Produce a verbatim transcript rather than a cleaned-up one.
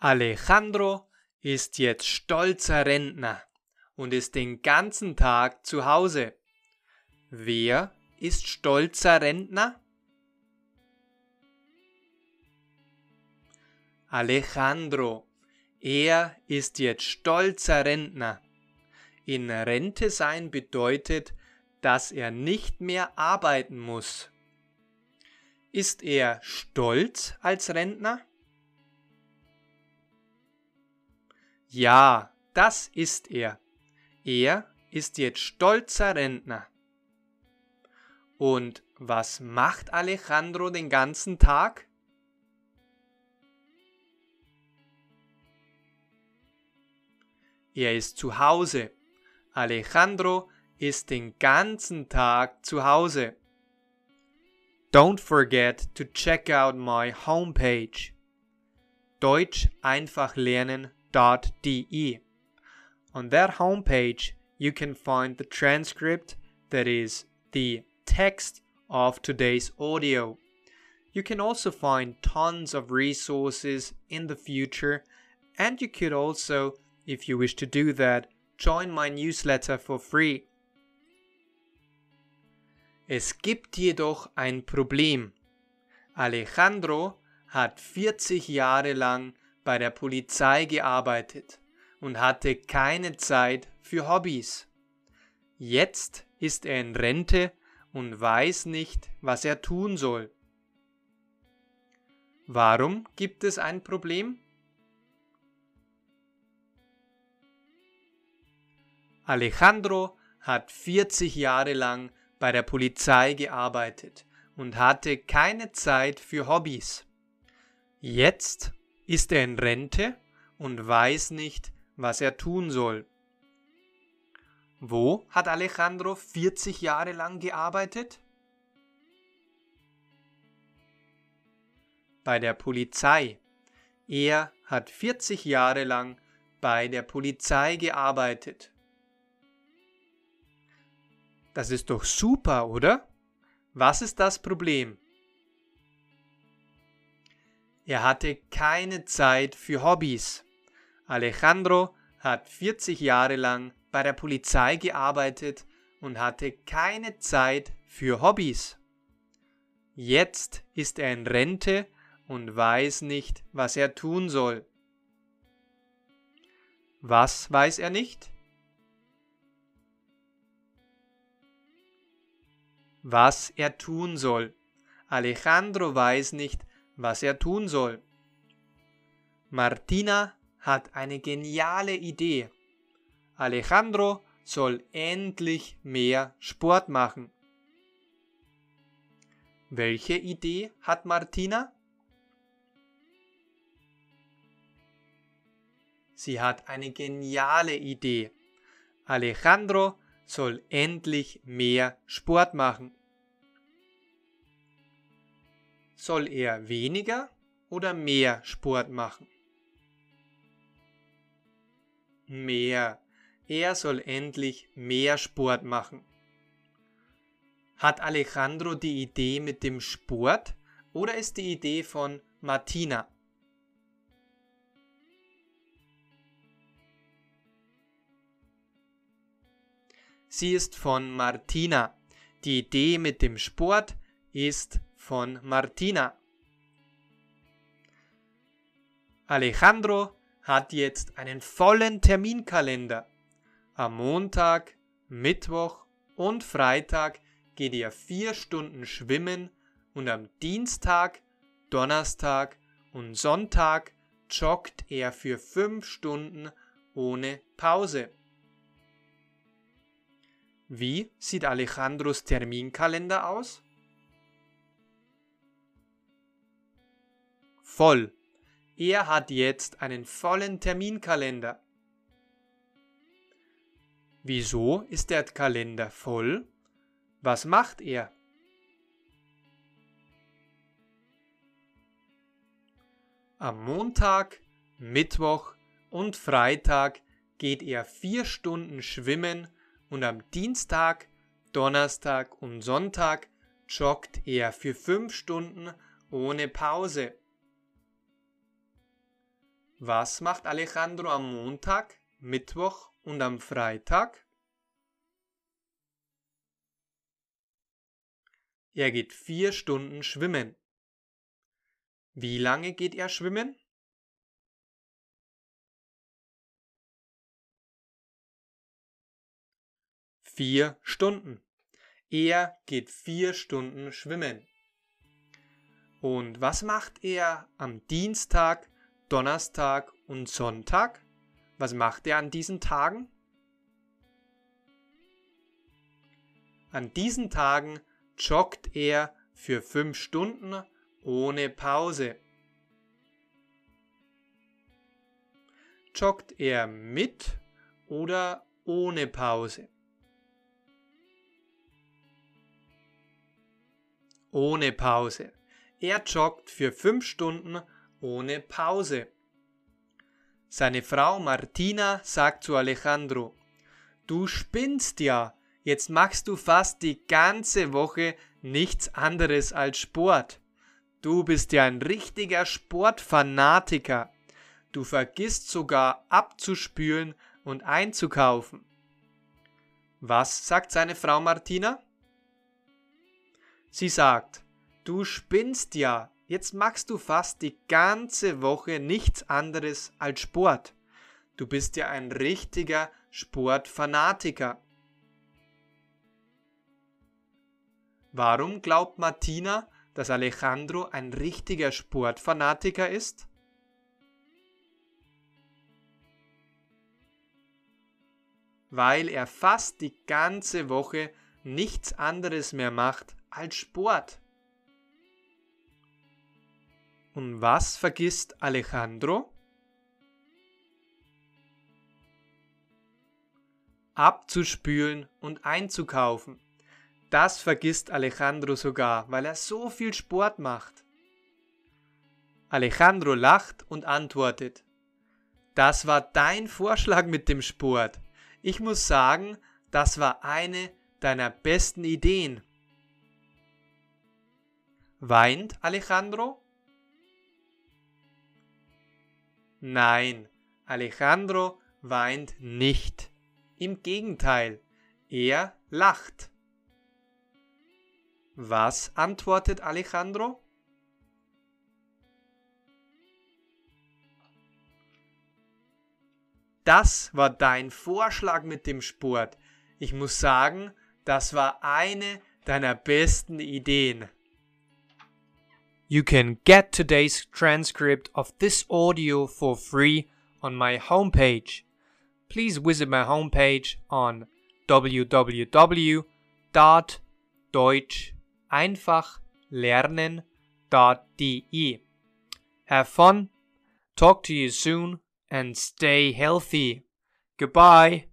Alejandro ist jetzt stolzer Rentner und ist den ganzen Tag zu Hause. Wer ist stolzer Rentner? Alejandro. Er ist jetzt stolzer Rentner. In Rente sein bedeutet, dass er nicht mehr arbeiten muss. Ist er stolz als Rentner? Ja, das ist er. Er ist jetzt stolzer Rentner. Und was macht Alejandro den ganzen Tag? Er ist zu Hause. Alejandro ist den ganzen Tag zu Hause. Don't forget to check out my homepage deutsch einfach lernen dot de. On that homepage you can find the transcript, that is the text of today's audio. You can also find tons of resources in the future, and you could also, if you wish to do that, join my newsletter for free. Es gibt jedoch ein Problem. Alejandro hat vierzig Jahre lang bei der Polizei gearbeitet und hatte keine Zeit für Hobbys. Jetzt ist er in Rente und weiß nicht, was er tun soll. Warum gibt es ein Problem? Alejandro hat vierzig Jahre lang bei der Polizei gearbeitet und hatte keine Zeit für Hobbys. Jetzt ist er in Rente und weiß nicht, was er tun soll. Wo hat Alejandro vierzig Jahre lang gearbeitet? Bei der Polizei. Er hat vierzig Jahre lang bei der Polizei gearbeitet. Das ist doch super, oder? Was ist das Problem? Er hatte keine Zeit für Hobbys. Alejandro hat vierzig Jahre lang bei der Polizei gearbeitet und hatte keine Zeit für Hobbys. Jetzt ist er in Rente und weiß nicht, was er tun soll. Was weiß er nicht? Was er tun soll. Alejandro weiß nicht, was er tun soll. Martina hat eine geniale Idee. Alejandro soll endlich mehr Sport machen. Welche Idee hat Martina? Sie hat eine geniale Idee. Alejandro soll endlich mehr Sport machen. Soll er weniger oder mehr Sport machen? Mehr. Er soll endlich mehr Sport machen. Hat Alejandro die Idee mit dem Sport oder ist die Idee von Martina? Sie ist von Martina. Die Idee mit dem Sport ist von Martina. Alejandro hat jetzt einen vollen Terminkalender. Am Montag, Mittwoch und Freitag geht er vier Stunden schwimmen und am Dienstag, Donnerstag und Sonntag joggt er für fünf Stunden ohne Pause. Wie sieht Alejandros Terminkalender aus? Voll. Er hat jetzt einen vollen Terminkalender. Wieso ist der Kalender voll? Was macht er? Am Montag, Mittwoch und Freitag geht er vier Stunden schwimmen und am Dienstag, Donnerstag und Sonntag joggt er für fünf Stunden ohne Pause. Was macht Alejandro am Montag, Mittwoch und am Freitag? Er geht vier Stunden schwimmen. Wie lange geht er schwimmen? Vier Stunden. Er geht vier Stunden schwimmen. Und was macht er am Dienstag, Donnerstag und Sonntag? Was macht er an diesen Tagen? An diesen Tagen joggt er für fünf Stunden ohne Pause. Joggt er mit oder ohne Pause? Ohne Pause. Er joggt für fünf Stunden ohne Pause. Seine Frau Martina sagt zu Alejandro: Du spinnst ja, jetzt machst du fast die ganze Woche nichts anderes als Sport. Du bist ja ein richtiger Sportfanatiker. Du vergisst sogar abzuspülen und einzukaufen. Was sagt seine Frau Martina? Sie sagt: Du spinnst ja, jetzt machst du fast die ganze Woche nichts anderes als Sport. Du bist ja ein richtiger Sportfanatiker. Warum glaubt Martina, dass Alejandro ein richtiger Sportfanatiker ist? Weil er fast die ganze Woche nichts anderes mehr macht als Sport. Und was vergisst Alejandro? Abzuspülen und einzukaufen. Das vergisst Alejandro sogar, weil er so viel Sport macht. Alejandro lacht und antwortet: Das war dein Vorschlag mit dem Sport. Ich muss sagen, das war eine deiner besten Ideen. Weint Alejandro? Nein, Alejandro weint nicht. Im Gegenteil, er lacht. Was antwortet Alejandro? Das war dein Vorschlag mit dem Sport. Ich muss sagen, das war eine deiner besten Ideen. You can get today's transcript of this audio for free on my homepage. Please visit my homepage on w w w dot deutsch einfach lernen dot d e. Have fun, talk to you soon, and stay healthy. Goodbye.